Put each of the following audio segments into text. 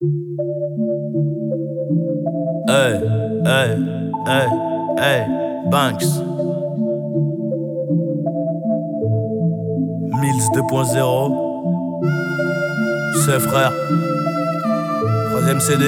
Hey, hey, hey, hey, Banks. Mills 2.0. C'est frère. Troisième CD.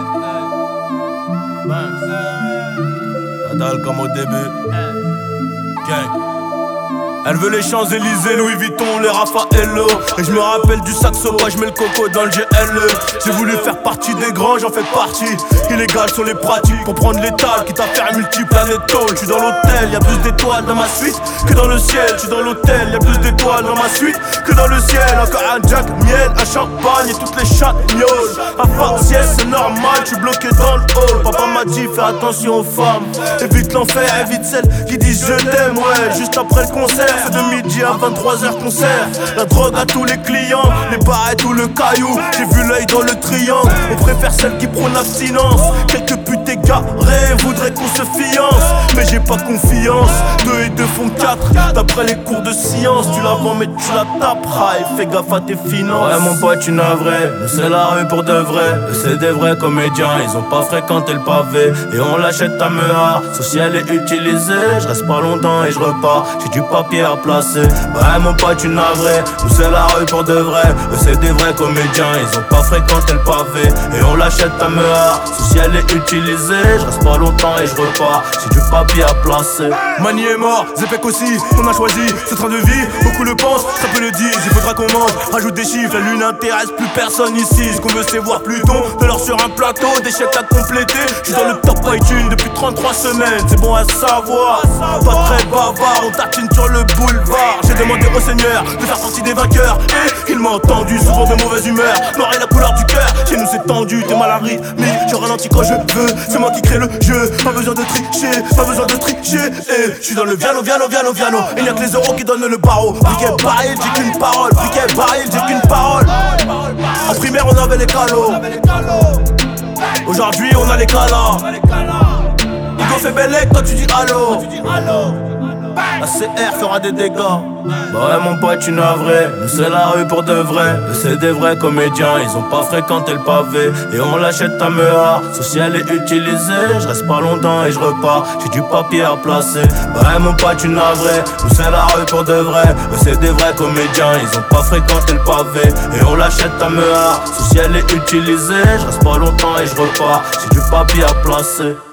Banks. La dalle comme au début. Gang. Elle veut les Champs-Élysées, Louis Vuitton, les Raffaello. Et je me rappelle du saxo, moi je mets le coco dans le GLE. J'ai voulu faire partie des grands, j'en fais partie. Illégal sont les pratiques pour prendre l'étal, quitte à faire multiplanétaux. Je suis dans l'hôtel, y'a plus d'étoiles dans ma suite que dans le ciel. Je suis dans l'hôtel, y'a plus d'étoiles dans ma suite que dans le ciel. Encore un Jack, miel, un champagne et toutes les chatgnoles. À faciès, c'est normal, je suis bloqué dans le hall. Papa m'a dit fais attention aux femmes. Évite l'enfer, évite celles qui disent je t'aime, ouais. Juste après le concert, c'est de midi à 23h concert. La drogue à tous les clients, les barrettes ou le caillou. J'ai vu l'œil dans le triangle. On préfère celles qui prônent l'abstinence. Quelques putes égarées voudraient qu'on se fiance, mais j'ai pas confiance. 2 et 2 font 4. D'après les cours de science, tu la vends mais tu la taperas. Et fais gaffe à tes finances. Ouais mon pote tu navrais, nous c'est la rue pour de vrai. C'est des vrais comédiens, ils ont pas fréquenté le pavé. Et on l'achète à Mea, social est utilisé. Je reste pas longtemps et je repars, j'ai du papier à placer. Ouais mon pote tu navrais, nous c'est la rue pour de vrai. C'est des vrais comédiens, ils ont pas fréquenté le pavé. Et on l'achète à Mea, social est utilisé. Je reste pas longtemps et je repars, j'ai du papier à placer. Mani est mort, Zepek aussi, on a choisi ce train de vie. Beaucoup le pensent, très peu le disent, il faudra qu'on mange. Rajoute des chiffres, la lune n'intéresse plus personne ici. Ce qu'on veut c'est voir Pluton, de l'or sur un plateau, des chèques à compléter. Je suis dans le top iTunes depuis 33 semaines, c'est bon à savoir. Pas très bavard, on tatine sur le boulevard. J'ai demandé au Seigneur de faire partie des vainqueurs. Et il m'a entendu, souvent de mauvaise humeur. Noir est la couleur du cœur, chez nous c'est tendu. T'es mal à rythme, mais je ralentis quand je veux. C'est moi qui crée le jeu, pas besoin de tricher, pas besoin de tricher. Et je suis dans le viano. Il n'y a que les euros qui donnent le barreau. Briquet baril, j'ai qu'une parole. Briquet baril, j'ai qu'une parole. En primaire on avait les calos. Aujourd'hui on a les calas. Hugo fait belle, toi tu dis allô. La CR fera des dégâts. Bah ouais mon pote tu navrais, nous c'est la rue pour de vrai. C'est des vrais comédiens, ils ont pas fréquenté le pavé. Et on l'achète à Mea, social est utilisé. Je reste pas longtemps et je repars, j'ai du papier à placer. Bah ouais mon pote tu navrais, nous c'est la rue pour de vrai. C'est des vrais comédiens, ils ont pas fréquenté le pavé. Et on l'achète à Mea, social est utilisé. Je reste pas longtemps et je repars, j'ai du papier à placer.